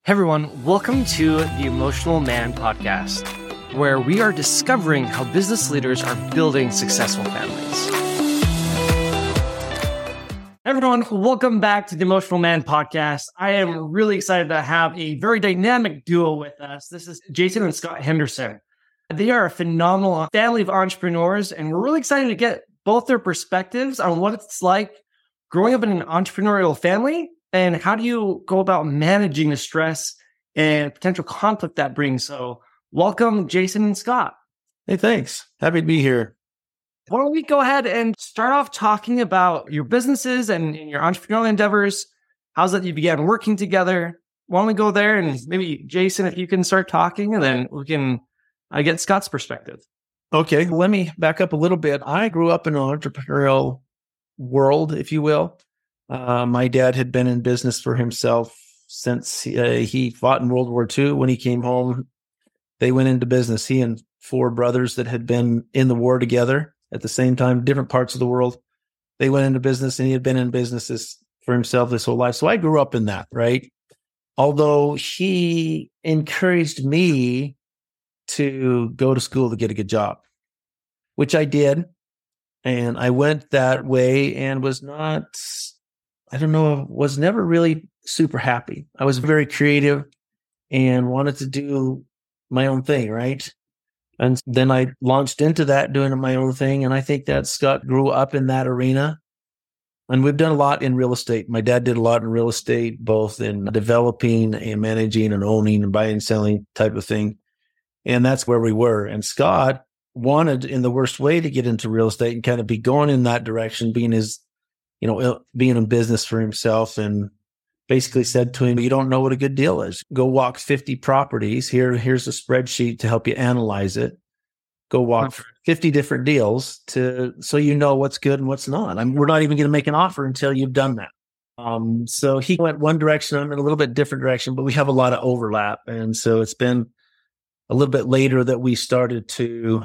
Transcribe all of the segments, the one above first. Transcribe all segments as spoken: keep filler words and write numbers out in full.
Hey everyone, welcome to the Emotional Man podcast, where we are discovering how business leaders are building successful families. Hey everyone, welcome back to the Emotional Man podcast. I am really excited to have a very dynamic duo with us. This is Jason and Scott Henderson. They are a phenomenal family of entrepreneurs, and we're really excited to get both their perspectives on what it's like growing up in an entrepreneurial family and how do you go about managing the stress and potential conflict that brings. So welcome, Jason and Scott. Hey, thanks. Happy to be here. Why don't we go ahead and start off talking about your businesses and, and your entrepreneurial endeavors. How's that you began working together? Why don't we go there, and maybe Jason, if you can start talking, and then we can uh, get Scott's perspective. Okay, let me back up a little bit. I grew up in an entrepreneurial world, if you will. Uh, my dad had been in business for himself since he, uh, he fought in World War Two. When he came home, they went into business. He and four brothers that had been in the war together at the same time, different parts of the world. They went into business, and he had been in businesses for himself his whole life. So I grew up in that, right? Although he encouraged me to go to school to get a good job, which I did. And I went that way and was not, I don't know, was never really super happy. I was very creative and wanted to do my own thing, right? And then I launched into that, doing my own thing. And I think that Scott grew up in that arena. And we've done a lot in real estate. My dad did a lot in real estate, both in developing and managing and owning and buying and selling type of thing. And that's where we were. And Scott wanted, in the worst way, to get into real estate and kind of be going in that direction, being his, you know, being in business for himself, and basically said to him, you don't know what a good deal is. Go walk fifty properties. Here, here's a spreadsheet to help you analyze it. Go walk fifty different deals to, so you know what's good and what's not. I mean, we're not even going to make an offer until you've done that. Um, so he went one direction, I'm in a little bit different direction, but we have a lot of overlap. And so it's been a little bit later that we started to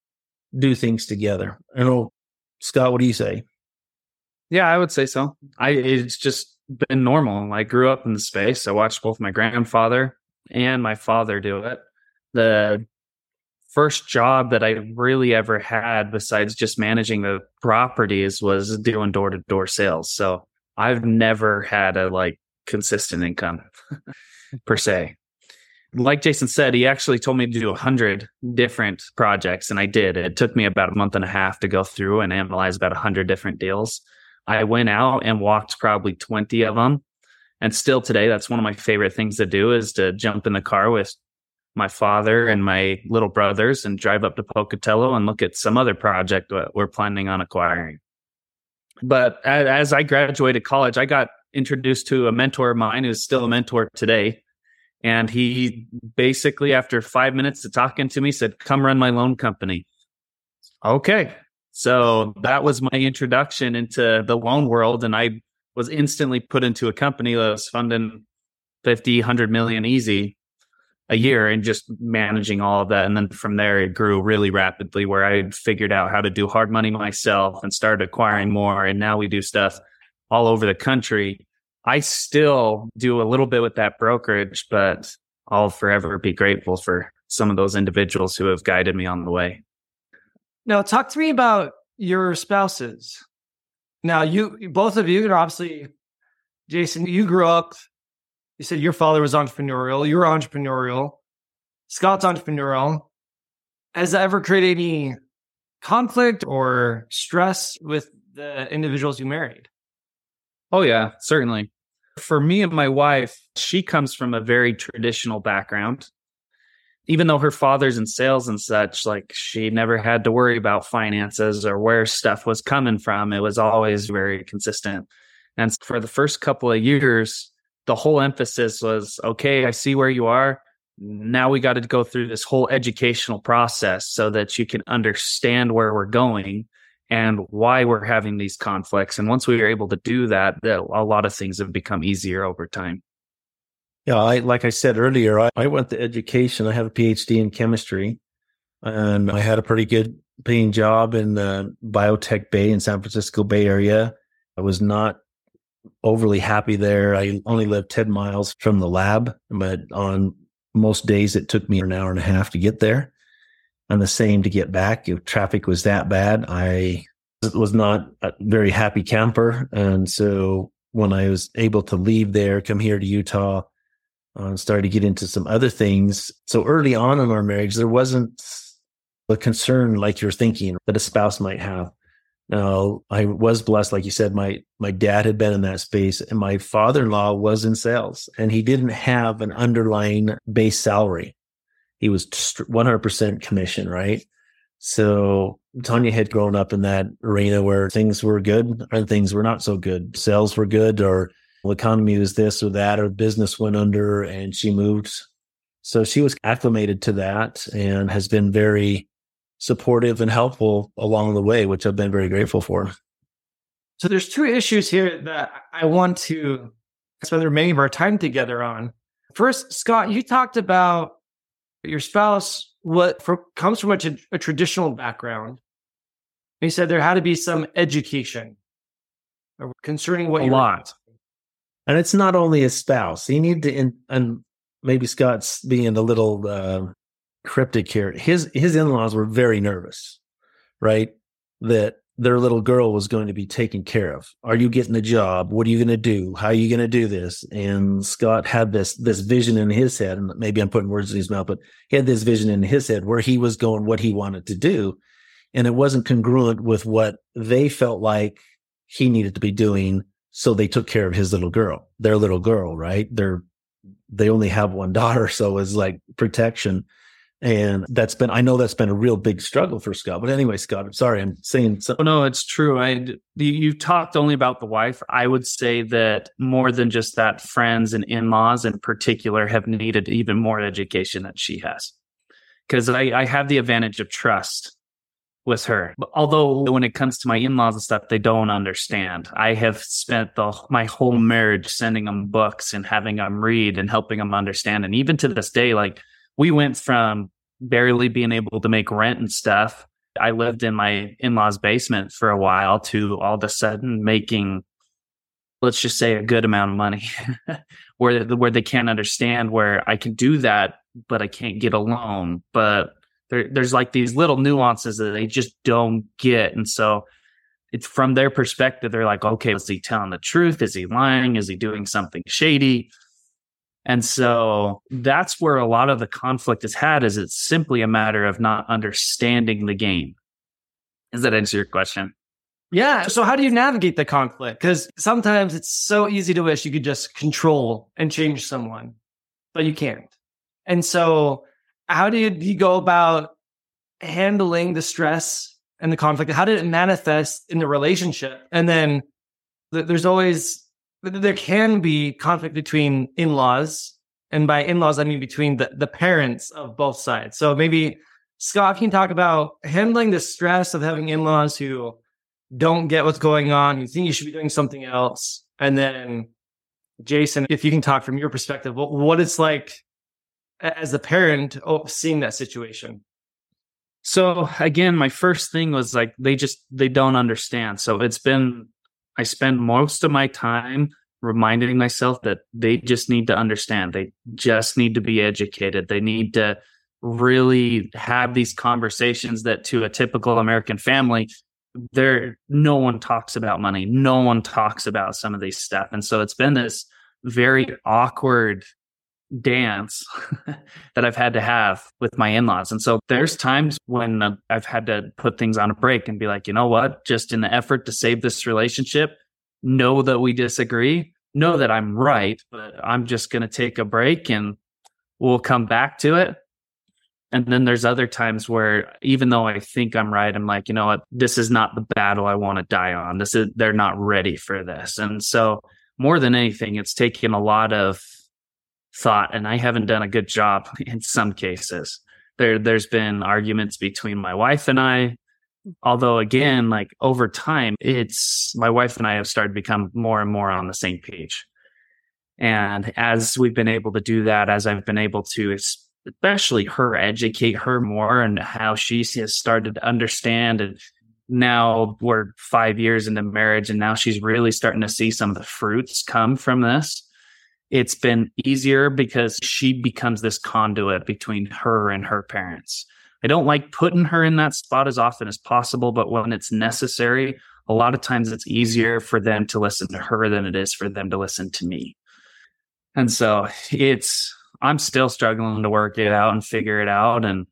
do things together. I don't know, Scott, what do you say? Yeah, I would say so. I it's just been normal. I grew up in the space. I watched both my grandfather and my father do it. The first job that I really ever had, besides just managing the properties, was doing door-to-door sales. So I've never had a like consistent income per se. Like Jason said, he actually told me to do a hundred different projects, and I did. It took me about a month and a half to go through and analyze about a hundred different deals. I went out and walked probably twenty of them. And still today, that's one of my favorite things to do, is to jump in the car with my father and my little brothers and drive up to Pocatello and look at some other project that we're planning on acquiring. But as I graduated college, I got introduced to a mentor of mine who's still a mentor today. And he basically, after five minutes of talking to me, said, come run my loan company. Okay. So that was my introduction into the loan world. And I was instantly put into a company that was funding fifty, one hundred million easy a year, and just managing all of that. And then from there, it grew really rapidly, where I figured out how to do hard money myself and started acquiring more. And now we do stuff all over the country. I still do a little bit with that brokerage, but I'll forever be grateful for some of those individuals who have guided me on the way. Now, talk to me about your spouses. Now, you, both of you, obviously, Jason, you grew up, you said your father was entrepreneurial, you were entrepreneurial, Scott's entrepreneurial. Has that ever created any conflict or stress with the individuals you married? Oh, yeah, certainly. For me and my wife, she comes from a very traditional background. Even though her father's in sales and such, like, she never had to worry about finances or where stuff was coming from. It was always very consistent. And for the first couple of years, the whole emphasis was, okay, I see where you are. Now we got to go through this whole educational process so that you can understand where we're going and why we're having these conflicts. And once we were able to do that, a lot of things have become easier over time. Yeah, I, like I said earlier, I, I went to education. I have a P H D in chemistry, and I had a pretty good paying job in the biotech bay in San Francisco Bay Area. I was not overly happy there. I only lived ten miles from the lab, but on most days it took me an hour and a half to get there, and the same to get back. If traffic was that bad, I was not a very happy camper. And so when I was able to leave there, come here to Utah, uh, started to get into some other things. So early on in our marriage, there wasn't a concern like you're thinking that a spouse might have. Now, I was blessed, like you said, my my dad had been in that space, and my father-in-law was in sales, and he didn't have an underlying base salary. He was one hundred percent commission, right? So Tanya had grown up in that arena where things were good and things were not so good. Sales were good, or the economy was this or that, or business went under, and she moved. So she was acclimated to that and has been very supportive and helpful along the way, which I've been very grateful for. So there's two issues here that I want to spend the remaining of our time together on. First, Scott, you talked about your spouse what for, comes from a, a traditional background. And you said there had to be some education concerning what a you lot. And it's not only a spouse. You need to, in, and maybe Scott's being a little uh, cryptic here. His his in-laws were very nervous, right? That their little girl was going to be taken care of. Are you getting a job? What are you going to do? How are you going to do this? And Scott had this this vision in his head, and maybe I'm putting words in his mouth, but he had this vision in his head where he was going, what he wanted to do, and it wasn't congruent with what they felt like he needed to be doing. So they took care of his little girl, their little girl, right? They're they only have one daughter, so it's like protection. And that's been, I know that's been a real big struggle for Scott. But anyway, Scott, I'm sorry, I'm saying something. Oh, no, it's true. I, you talked only about the wife. I would say that more than just that, friends and in-laws in particular have needed even more education than she has. Because I, I have the advantage of trust with her. Although when it comes to my in-laws and stuff, they don't understand. I have spent the my whole marriage sending them books and having them read and helping them understand. And even to this day, like, we went from barely being able to make rent and stuff. I lived in my in-laws' basement for a while to all of a sudden making, let's just say, a good amount of money where, where they can't understand where I can do that, but I can't get a loan. But there, there's like these little nuances that they just don't get. And so it's from their perspective, they're like, okay, is he telling the truth? Is he lying? Is he doing something shady? And so that's where a lot of the conflict is had, is it's simply a matter of not understanding the game. Does that answer your question? Yeah. So how do you navigate the conflict? Because sometimes it's so easy to wish you could just control and change someone, but you can't. And so how do you, do you go about handling the stress and the conflict? How did it manifest in the relationship? And then th- there's always... there can be conflict between in-laws, and by in-laws, I mean between the, the parents of both sides. So maybe, Scott, can you talk about handling the stress of having in-laws who don't get what's going on, who think you should be doing something else? And then, Jason, if you can talk from your perspective, what, what it's like as a parent oh, seeing that situation. So again, my first thing was like, they just, they don't understand. So it's been... I spend most of my time reminding myself that they just need to understand. They just need to be educated. They need to really have these conversations that to a typical American family, there, no one talks about money. No one talks about some of these stuff. And so it's been this very awkward dance that I've had to have with my in-laws. And so there's times when uh, I've had to put things on a break and be like, you know what, just in the effort to save this relationship, know that we disagree, know that I'm right, but I'm just going to take a break and we'll come back to it. And then there's other times where even though I think I'm right, I'm like, you know what, this is not the battle I want to die on. This is, they're not ready for this. And so more than anything, it's taken a lot of thought, and I haven't done a good job in some cases. There, there's been arguments between my wife and I, although again, like over time, it's my wife and I have started to become more and more on the same page. And as we've been able to do that, as I've been able to, especially her, educate her more and how she has started to understand and now we're five years into marriage, and now she's really starting to see some of the fruits come from this. It's been easier because she becomes this conduit between her and her parents. I don't like putting her in that spot as often as possible, but when it's necessary, a lot of times it's easier for them to listen to her than it is for them to listen to me. And so it's, I'm still struggling to work it out and figure it out. And,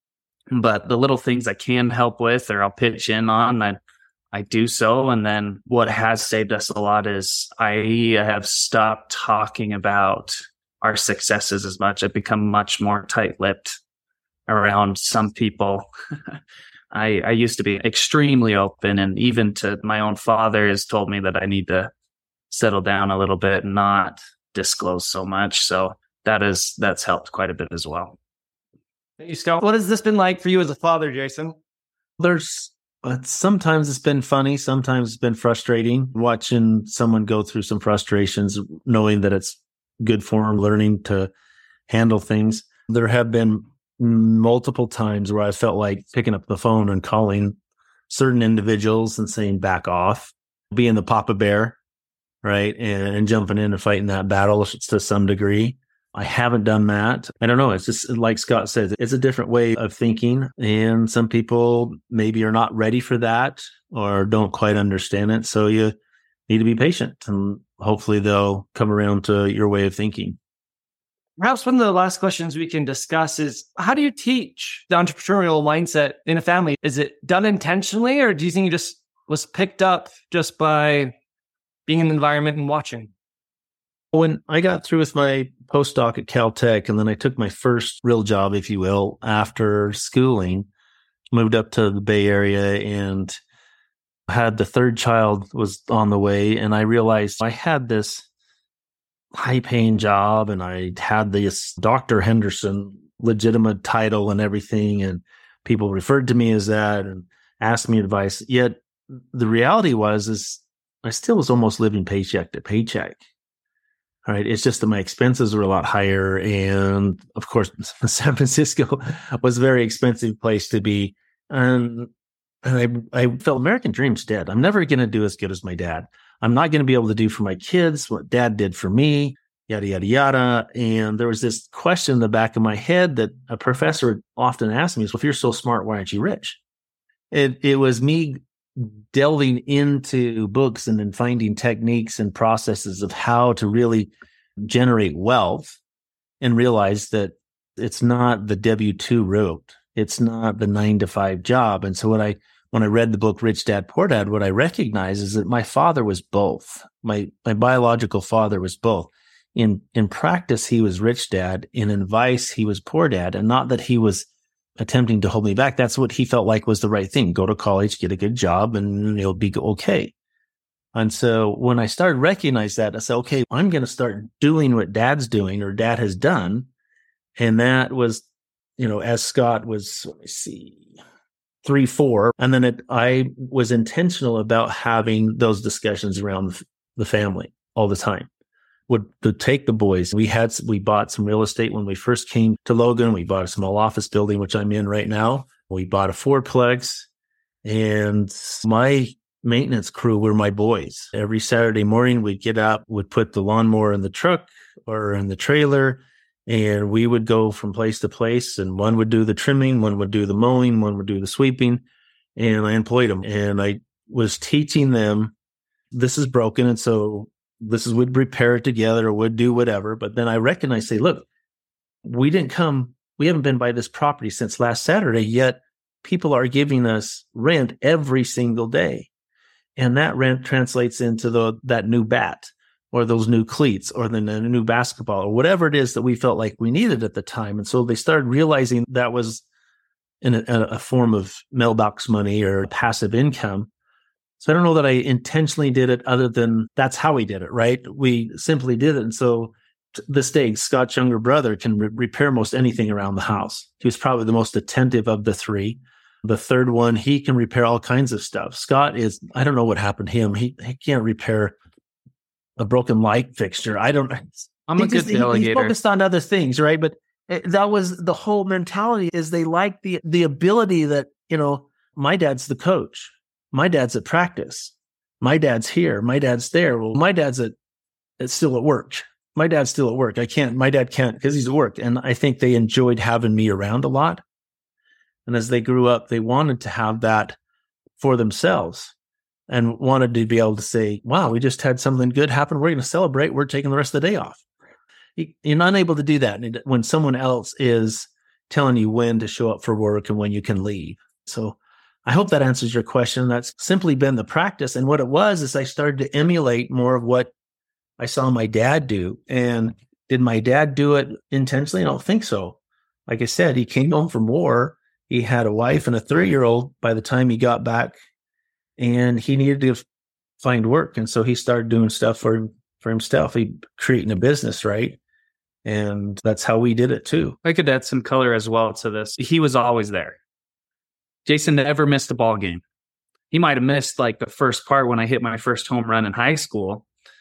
but the little things I can help with, or I'll pitch in on, I, I do so. And then what has saved us a lot is I have stopped talking about our successes as much. I've become much more tight-lipped around some people. I, I used to be extremely open, and even to my own father has told me that I need to settle down a little bit and not disclose so much. So that is, that's helped quite a bit as well. Thank you, Scott. What has this been like for you as a father, Jason? There's uh, sometimes it's been funny. Sometimes it's been frustrating watching someone go through some frustrations, knowing that it's good for them, learning to handle things. There have been multiple times where I felt like picking up the phone and calling certain individuals and saying, back off, being the Papa Bear, right? And, and jumping in and fighting that battle to some degree. I haven't done that. I don't know. It's just like Scott says, it's a different way of thinking. And some people maybe are not ready for that or don't quite understand it. So you need to be patient, and hopefully they'll come around to your way of thinking. Perhaps one of the last questions we can discuss is, how do you teach the entrepreneurial mindset in a family? Is it done intentionally, or do you think it just was picked up just by being in the environment and watching? When I got through with my postdoc at Caltech, and then I took my first real job, if you will, after schooling, moved up to the Bay Area and had the third child was on the way. And I realized I had this high paying job, and I had this Doctor Henderson legitimate title and everything. And people referred to me as that and asked me advice. Yet the reality was, is I still was almost living paycheck to paycheck. All right. It's just that my expenses were a lot higher. And of course, San Francisco was a very expensive place to be. And, and I, I felt American dream's dead. I'm never going to do as good as my dad. I'm not going to be able to do for my kids what dad did for me, yada, yada, yada. And there was this question in the back of my head that a professor often asked me is, well, if you're so smart, why aren't you rich? It, it was me delving into books and then finding techniques and processes of how to really generate wealth, and realize that it's not the W two route. It's not the nine to five job. And so when I, when I read the book, Rich Dad, Poor Dad, what I recognized is that my father was both. My, my biological father was both. In, in practice, he was rich dad. In advice, he was poor dad. And not that he was attempting to hold me back. That's what he felt like was the right thing. Go to college, get a good job, and it'll be okay. And so when I started recognizing that, I said, okay, I'm going to start doing what dad's doing or dad has done. And that was, you know, as Scott was, let me see, three, four. And then it, I was intentional about having those discussions around the family all the time. Would, would take the boys. We had, we bought some real estate when we first came to Logan. We bought a small office building, which I'm in right now. We bought a fourplex, and my maintenance crew were my boys. Every Saturday morning, we'd get up, would put the lawnmower in the truck or in the trailer, and we would go from place to place. And one would do the trimming, one would do the mowing, one would do the sweeping, and I employed them. And I was teaching them, this is broken, and so this is, we'd repair it together or would do whatever. But then I recognized, say, look, we didn't come, we haven't been by this property since last Saturday, yet people are giving us rent every single day. And that rent translates into the, that new bat or those new cleats or the, the new basketball or whatever it is that we felt like we needed at the time. And so they started realizing that was in a, a form of mailbox money or passive income. So I don't know that I intentionally did it, other than that's how we did it, right? We simply did it. And so to this day, Scott's younger brother can re- repair most anything around the house. He was probably the most attentive of the three. The third one, he can repair all kinds of stuff. Scott is, I don't know what happened to him. He he can't repair a broken light fixture. I don't I'm a good delegator. He focused on other things, right? But it, that was the whole mentality, is they like the the ability that, you know, my dad's the coach. my dad's at practice. My dad's here. My dad's there. Well, my dad's at, it's still at work. My dad's still at work. I can't, my dad can't because he's at work. And I think they enjoyed having me around a lot. And as they grew up, they wanted to have that for themselves and wanted to be able to say, wow, we just had something good happen. We're going to celebrate. We're taking the rest of the day off. You're not able to do that when someone else is telling you when to show up for work and when you can leave. So I hope that answers your question. That's simply been the practice. And what it was is I started to emulate more of what I saw my dad do. And did my dad do it intentionally? I don't think so. Like I said, he came home from war. He had a wife and a three-year-old by the time he got back, and he needed to find work. And so he started doing stuff for, for himself. He creating a business, right? And that's how we did it too. I could add some color as well to this. He was always there. Jason never missed a ball game. He might have missed like the first part when I hit my first home run in high school,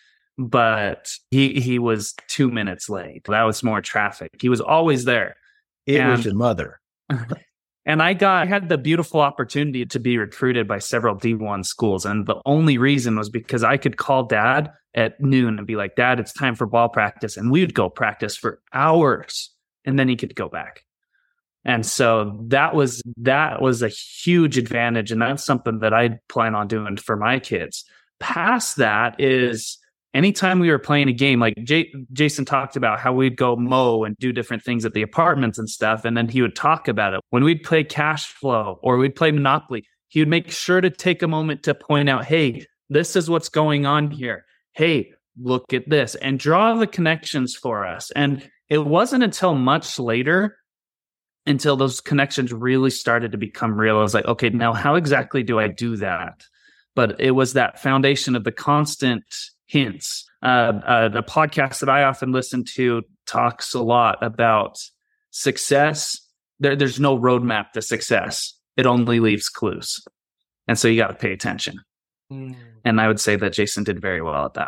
but he he was two minutes late. That was more traffic. He was always there. It and, was your mother. And I got I had the beautiful opportunity to be recruited by several D one schools. And the only reason was because I could call Dad at noon and be like, Dad, it's time for ball practice. And we would go practice for hours, and then he could go back. And so that was that was a huge advantage. And that's something that I plan on doing for my kids. Past that is anytime we were playing a game, like J- Jason talked about how we'd go mow and do different things at the apartments and stuff. And then he would talk about it. When we'd play cash flow or we'd play Monopoly, he would make sure to take a moment to point out, hey, this is what's going on here. Hey, look at this, and draw the connections for us. And it wasn't until much later until those connections really started to become real. I was like, okay, now how exactly do I do that? But it was that foundation of the constant hints. Uh, uh, the podcast that I often listen to talks a lot about success. There, there's no roadmap to success. It only leaves clues. And so you got to pay attention. Mm. And I would say that Jason did very well at that.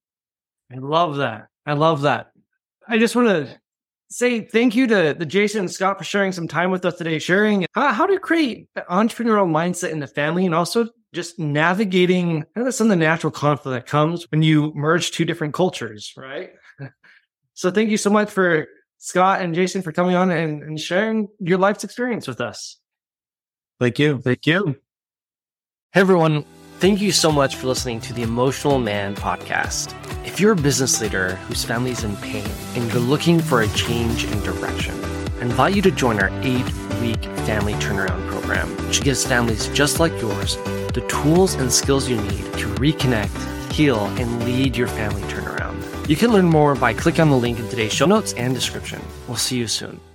I love that. I love that. I just want to say thank you to the Jason and Scott for sharing some time with us today, sharing how, how to create an entrepreneurial mindset in the family, and also just navigating kind of some of the natural conflict that comes when you merge two different cultures, right? So thank you so much for Scott and Jason for coming on and, and sharing your life's experience with us. Thank you. Thank you. Hey, everyone. Thank you so much for listening to the Emotional Man podcast. If you're a business leader whose family is in pain and you're looking for a change in direction, I invite you to join our eight-week family turnaround program, which gives families just like yours the tools and skills you need to reconnect, heal, and lead your family turnaround. You can learn more by clicking on the link in today's show notes and description. We'll see you soon.